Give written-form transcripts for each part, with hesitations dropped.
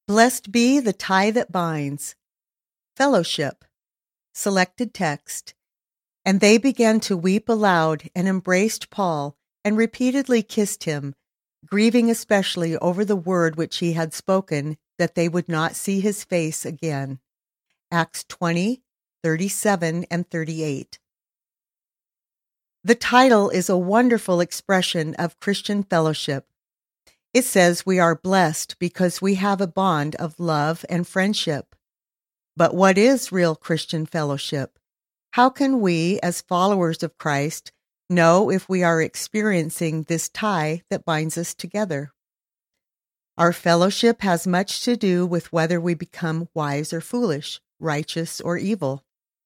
Blessed be the tie that binds. Fellowship. Selected text. And they began to weep aloud and embraced Paul and repeatedly kissed him, grieving especially over the word which he had spoken, that they would not see his face again. Acts 20:37 and 38. The title is a wonderful expression of Christian fellowship. It says we are blessed because we have a bond of love and friendship. But what is real Christian fellowship? How can we, as followers of Christ, know if we are experiencing this tie that binds us together? Our fellowship has much to do with whether we become wise or foolish, righteous or evil.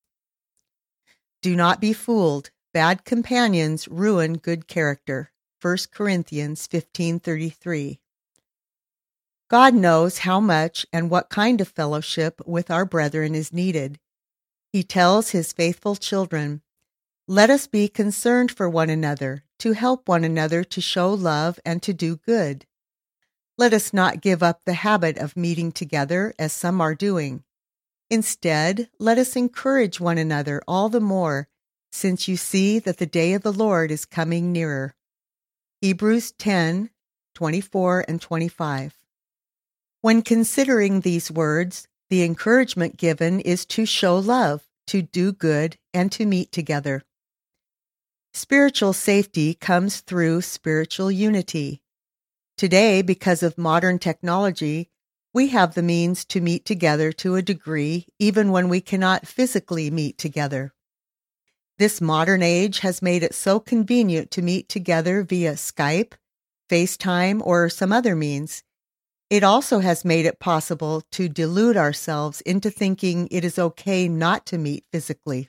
Do not be fooled. Bad companions ruin good character. 1 Corinthians 15:33. God knows how much and what kind of fellowship with our brethren is needed. He tells his faithful children, "Let us be concerned for one another, to help one another to show love and to do good. Let us not give up the habit of meeting together as some are doing. Instead, let us encourage one another all the more, since you see that the day of the Lord is coming nearer." Hebrews 10:24 and 25. When considering these words, the encouragement given is to show love, to do good, and to meet together. Spiritual safety comes through spiritual unity. Today, because of modern technology, we have the means to meet together to a degree, even when we cannot physically meet together. This modern age has made it so convenient to meet together via Skype, FaceTime, or some other means. It also has made it possible to delude ourselves into thinking it is okay not to meet physically.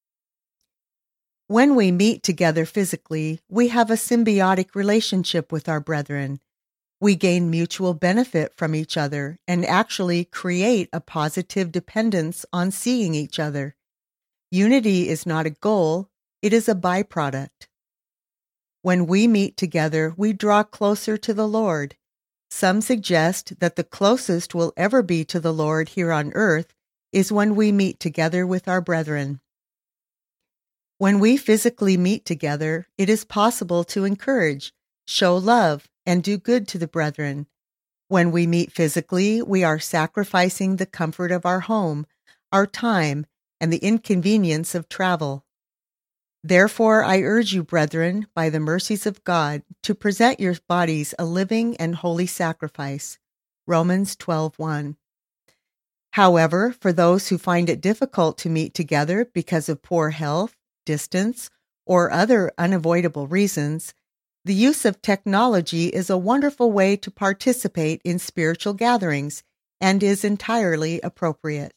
When we meet together physically, we have a symbiotic relationship with our brethren. We gain mutual benefit from each other and actually create a positive dependence on seeing each other. Unity is not a goal, it is a byproduct. When we meet together, we draw closer to the Lord. Some suggest that the closest we'll ever be to the Lord here on earth is when we meet together with our brethren. When we physically meet together, it is possible to encourage, show love, and do good to the brethren. When we meet physically, we are sacrificing the comfort of our home, our time, and the inconvenience of travel. Therefore, I urge you, brethren, by the mercies of God, to present your bodies a living and holy sacrifice. Romans 12:1. However, for those who find it difficult to meet together because of poor health, distance, or other unavoidable reasons, the use of technology is a wonderful way to participate in spiritual gatherings and is entirely appropriate.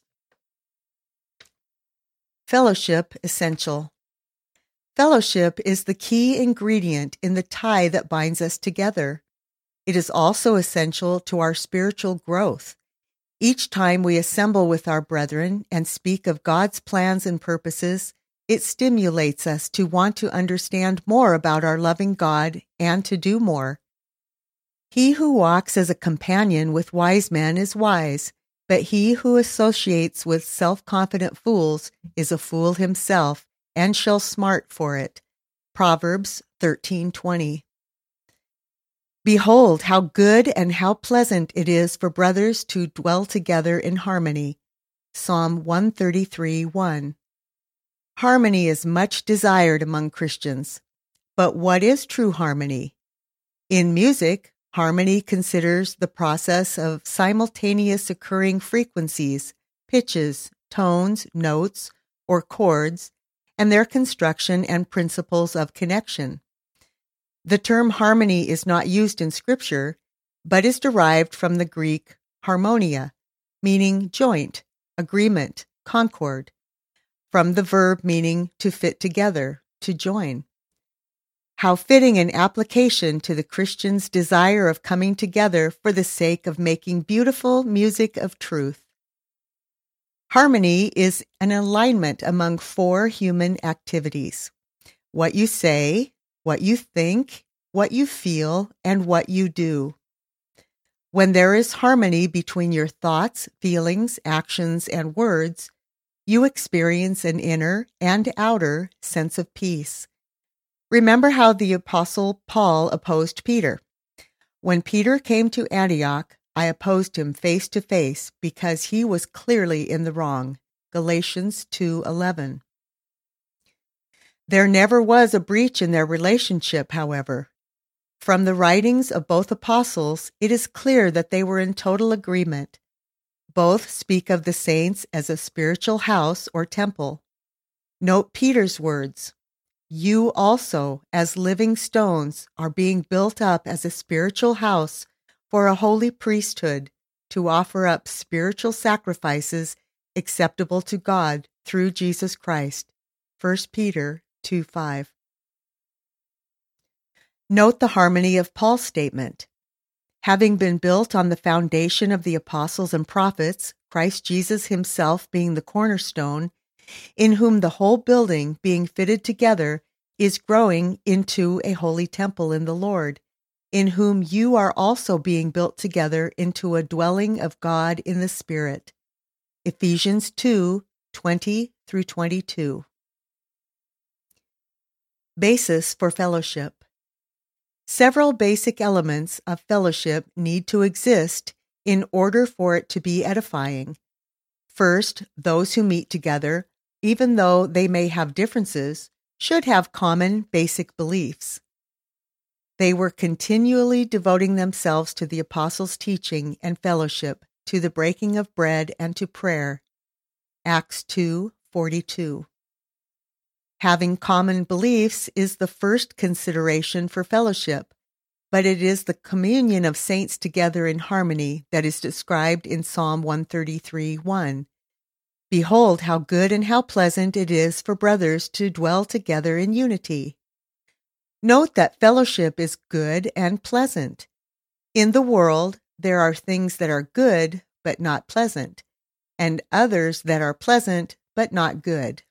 Fellowship essential. Fellowship is the key ingredient in the tie that binds us together. It is also essential to our spiritual growth. Each time we assemble with our brethren and speak of God's plans and purposes, it stimulates us to want to understand more about our loving God and to do more. He who walks as a companion with wise men is wise, but he who associates with self-confident fools is a fool himself, and shall smart for it. Proverbs 13:20. Behold, how good and how pleasant it is for brothers to dwell together in harmony. Psalm 133:1. Harmony is much desired among Christians. But what is true harmony? In music, harmony considers the process of simultaneous occurring frequencies, pitches, tones, notes, or chords, and their construction and principles of connection. The term harmony is not used in Scripture, but is derived from the Greek harmonia, meaning joint, agreement, concord, from the verb meaning to fit together, to join. How fitting an application to the Christian's desire of coming together for the sake of making beautiful music of truth. Harmony is an alignment among four human activities: what you say, what you think, what you feel, and what you do. When there is harmony between your thoughts, feelings, actions, and words, you experience an inner and outer sense of peace. Remember how the Apostle Paul opposed Peter. When Peter came to Antioch, I opposed him face to face because he was clearly in the wrong. Galatians 2:11. There never was a breach in their relationship, however. From the writings of both apostles, it is clear that they were in total agreement. Both speak of the saints as a spiritual house or temple. Note Peter's words, "You also, as living stones, are being built up as a spiritual house for a holy priesthood to offer up spiritual sacrifices acceptable to God through Jesus Christ." 1 Peter 2:5. Note the harmony of Paul's statement. Having been built on the foundation of the apostles and prophets, Christ Jesus himself being the cornerstone, in whom the whole building, being fitted together, is growing into a holy temple in the Lord, in whom you are also being built together into a dwelling of God in the Spirit. Ephesians 2:20-22. Basis for fellowship. Several basic elements of fellowship need to exist in order for it to be edifying. First, those who meet together, even though they may have differences, should have common basic beliefs. They were continually devoting themselves to the apostles' teaching and fellowship, to the breaking of bread and to prayer. Acts 2:42. Having common beliefs is the first consideration for fellowship, but it is the communion of saints together in harmony that is described in Psalm 133:1. Behold, how good and how pleasant it is for brothers to dwell together in unity. Note that fellowship is good and pleasant. In the world, there are things that are good but not pleasant, and others that are pleasant but not good.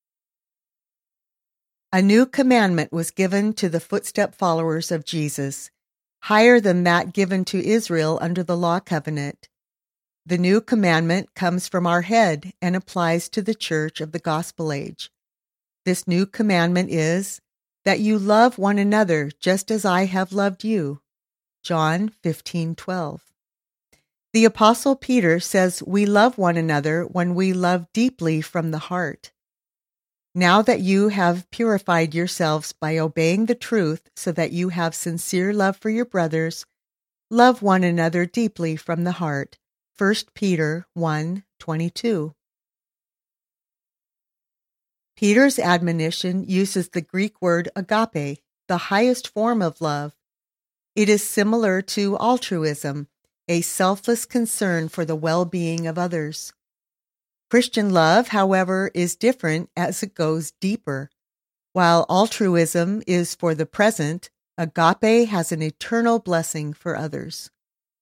A new commandment was given to the footstep followers of Jesus, higher than that given to Israel under the law covenant. The new commandment comes from our head and applies to the church of the gospel age. This new commandment is that you love one another just as I have loved you. John 15:12. The Apostle Peter says we love one another when we love deeply from the heart. Now that you have purified yourselves by obeying the truth so that you have sincere love for your brothers, love one another deeply from the heart. 1 Peter 1:22. Peter's admonition uses the Greek word agape, the highest form of love. It is similar to altruism, a selfless concern for the well-being of others. Christian love, however, is different as it goes deeper. While altruism is for the present, agape has an eternal blessing for others.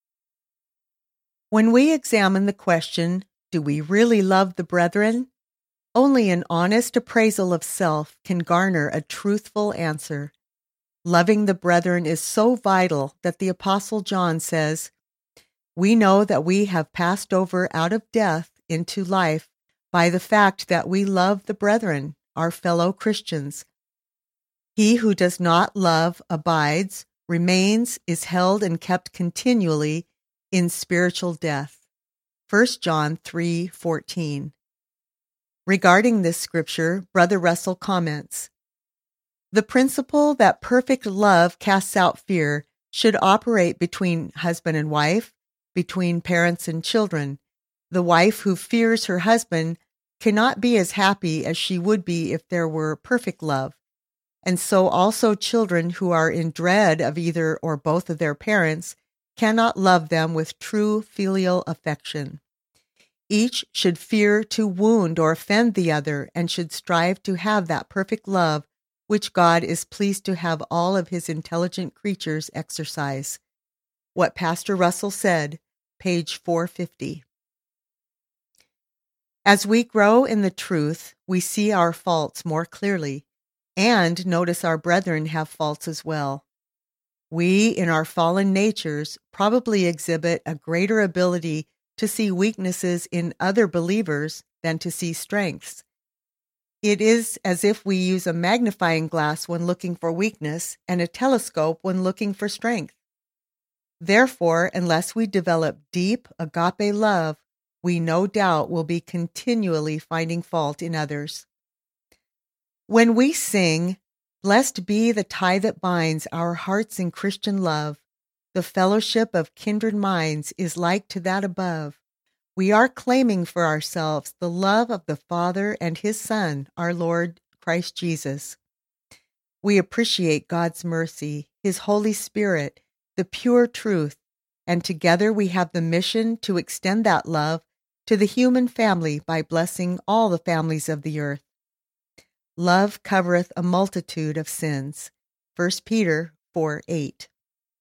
When we examine the question, do we really love the brethren? Only an honest appraisal of self can garner a truthful answer. Loving the brethren is so vital that the Apostle John says, "We know that we have passed over out of death into life by the fact that we love the brethren, our fellow Christians. He who does not love abides, remains, is held and kept continually in spiritual death." 1 John 3:14. Regarding this scripture, Brother Russell comments, "The principle that perfect love casts out fear should operate between husband and wife, between parents and children. The wife who fears her husband cannot be as happy as she would be if there were perfect love, and so also children who are in dread of either or both of their parents cannot love them with true filial affection. Each should fear to wound or offend the other and should strive to have that perfect love which God is pleased to have all of his intelligent creatures exercise." What Pastor Russell said, page 450. As we grow in the truth, we see our faults more clearly and notice our brethren have faults as well. We, in our fallen natures, probably exhibit a greater ability to see weaknesses in other believers than to see strengths. It is as if we use a magnifying glass when looking for weakness and a telescope when looking for strength. Therefore, unless we develop deep agape love, we no doubt will be continually finding fault in others. When we sing, "Blessed be the tie that binds our hearts in Christian love," the fellowship of kindred minds is like to that above. We are claiming for ourselves the love of the Father and His Son, our Lord Christ Jesus. We appreciate God's mercy, His Holy Spirit, the pure truth, and together we have the mission to extend that love to the human family by blessing all the families of the earth. Love covereth a multitude of sins. 1 Peter 4:8.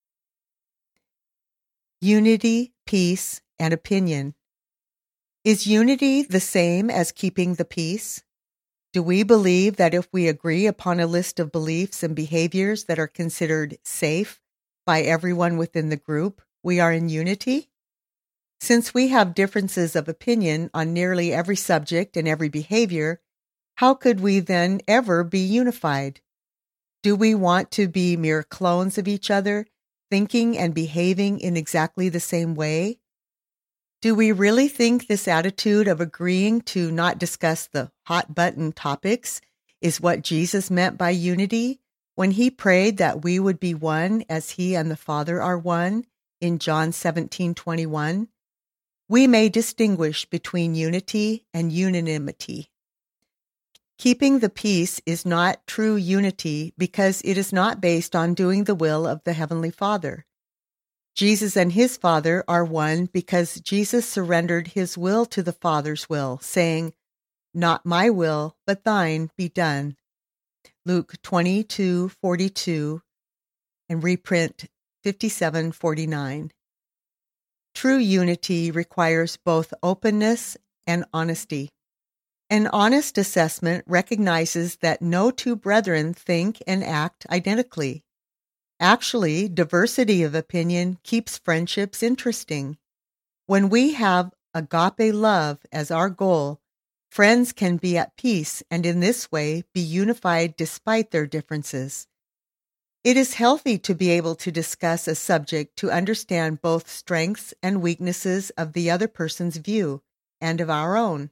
Unity, peace, and opinion. Is unity the same as keeping the peace? Do we believe that if we agree upon a list of beliefs and behaviors that are considered safe by everyone within the group, we are in unity? Since we have differences of opinion on nearly every subject and every behavior, how could we then ever be unified? Do we want to be mere clones of each other, thinking and behaving in exactly the same way? Do we really think this attitude of agreeing to not discuss the hot-button topics is what Jesus meant by unity when He prayed that we would be one as He and the Father are one in John 17:21? We may distinguish between unity and unanimity. Keeping the peace is not true unity because it is not based on doing the will of the Heavenly Father. Jesus and His Father are one because Jesus surrendered His will to the Father's will, saying, "Not my will, but thine be done." Luke 22:42 and reprint 57:49. True unity requires both openness and honesty. An honest assessment recognizes that no two brethren think and act identically. Actually, diversity of opinion keeps friendships interesting. When we have agape love as our goal, friends can be at peace and in this way be unified despite their differences. It is healthy to be able to discuss a subject to understand both strengths and weaknesses of the other person's view and of our own.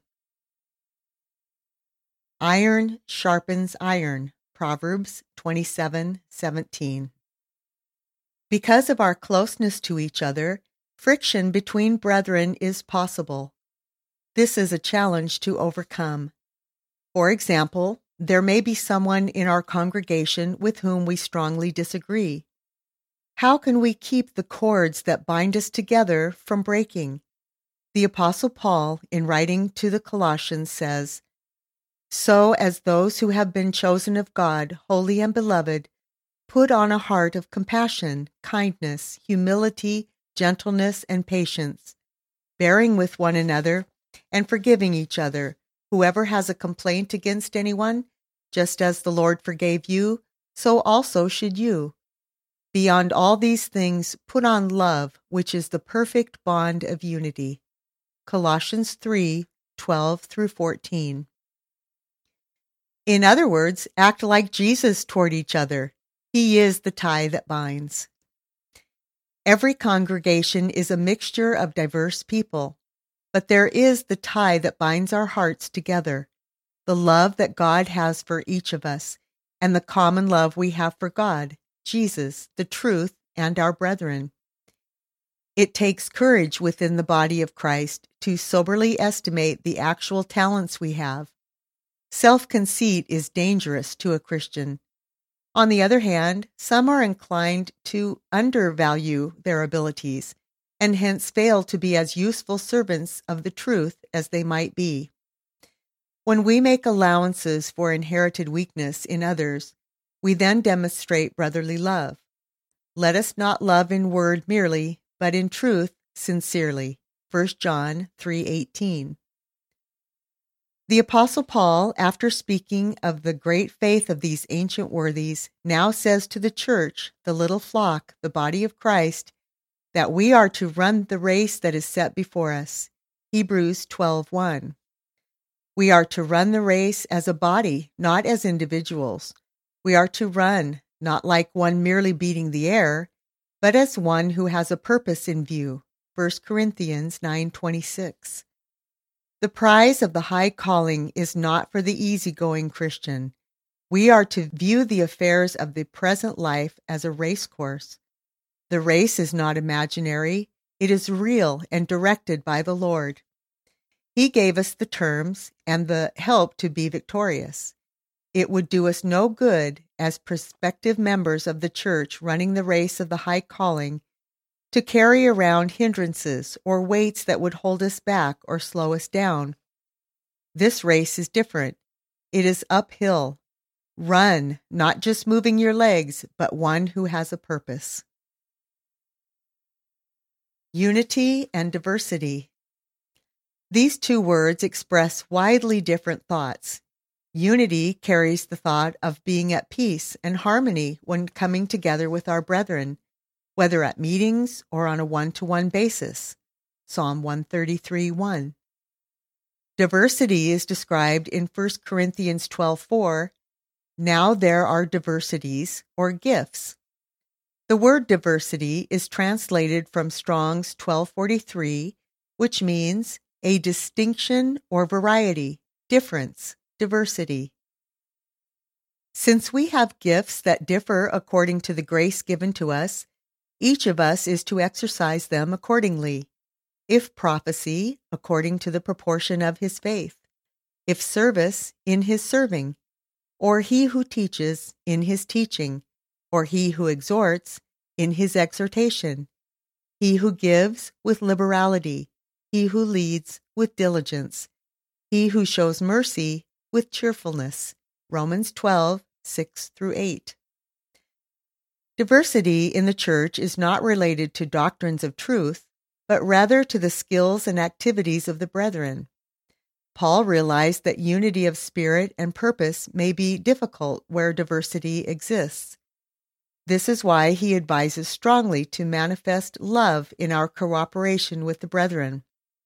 Iron sharpens iron. Proverbs 27:17. Because of our closeness to each other, friction between brethren is possible. This is a challenge to overcome. For example, there may be someone in our congregation with whom we strongly disagree. How can we keep the cords that bind us together from breaking? The Apostle Paul, in writing to the Colossians, says, "So as those who have been chosen of God, holy and beloved, put on a heart of compassion, kindness, humility, gentleness, and patience, bearing with one another and forgiving each other. Whoever has a complaint against anyone, just as the Lord forgave you, so also should you. Beyond all these things, put on love, which is the perfect bond of unity." Colossians 3:12-14. In other words, act like Jesus toward each other. He is the tie that binds. Every congregation is a mixture of diverse people, but there is the tie that binds our hearts together, the love that God has for each of us, and the common love we have for God, Jesus, the truth, and our brethren. It takes courage within the body of Christ to soberly estimate the actual talents we have. Self-conceit is dangerous to a Christian. On the other hand, some are inclined to undervalue their abilities and hence fail to be as useful servants of the truth as they might be. When we make allowances for inherited weakness in others, we then demonstrate brotherly love. Let us not love in word merely, but in truth sincerely. 1 John 3:18. The Apostle Paul, after speaking of the great faith of these ancient worthies, now says to the church, the little flock, the body of Christ, that we are to run the race that is set before us. Hebrews 12:1. We are to run the race as a body, not as individuals. We are to run, not like one merely beating the air, but as one who has a purpose in view. 1 Corinthians 9:26. The prize of the high calling is not for the easygoing Christian. We are to view the affairs of the present life as a race course. The race is not imaginary, it is real and directed by the Lord. He gave us the terms and the help to be victorious. It would do us no good as prospective members of the church running the race of the high calling to carry around hindrances or weights that would hold us back or slow us down. This race is different. It is uphill. Run, not just moving your legs, but one who has a purpose. Unity and diversity. These two words express widely different thoughts. Unity carries the thought of being at peace and harmony when coming together with our brethren, whether at meetings or on a one-to-one basis. Psalm 133:1. Diversity is described in 1 Corinthians 12:4. Now there are diversities or gifts. The word diversity is translated from Strong's 1243, which means a distinction or variety, difference, diversity. Since we have gifts that differ according to the grace given to us, each of us is to exercise them accordingly. If prophecy, according to the proportion of his faith. If service, in his serving. Or he who teaches, in his teaching. Or he who exhorts, in his exhortation. He who gives, with liberality. He who leads, with diligence. He who shows mercy, with cheerfulness. Romans 12:6-8. Diversity in the church is not related to doctrines of truth, but rather to the skills and activities of the brethren. Paul realized that unity of spirit and purpose may be difficult where diversity exists. This is why he advises strongly to manifest love in our cooperation with the brethren.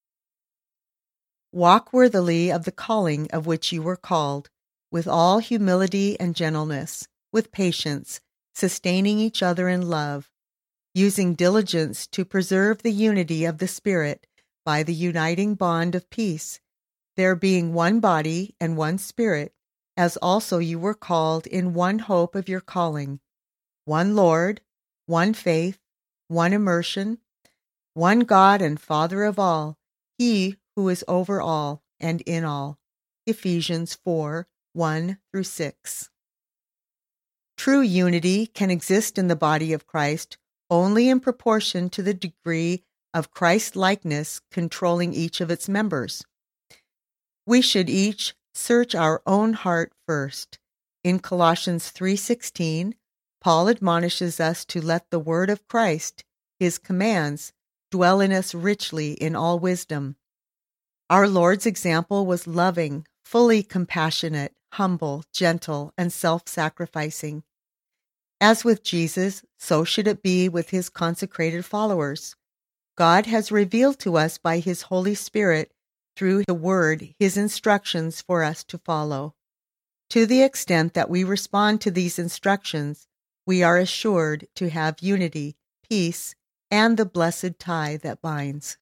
Walk worthily of the calling of which you were called, with all humility and gentleness, with patience, sustaining each other in love, using diligence to preserve the unity of the Spirit by the uniting bond of peace, there being one body and one Spirit, as also you were called in one hope of your calling, one Lord, one faith, one immersion, one God and Father of all, He who is over all and in all. Ephesians 4:1-6. True unity can exist in the body of Christ only in proportion to the degree of Christ-likeness controlling each of its members. We should each search our own heart first. In Colossians 3:16, Paul admonishes us to let the word of Christ, his commands, dwell in us richly in all wisdom. Our Lord's example was loving, fully compassionate, humble, gentle, and self-sacrificing. As with Jesus, so should it be with his consecrated followers. God has revealed to us by his Holy Spirit through the Word his instructions for us to follow. To the extent that we respond to these instructions, we are assured to have unity, peace, and the blessed tie that binds.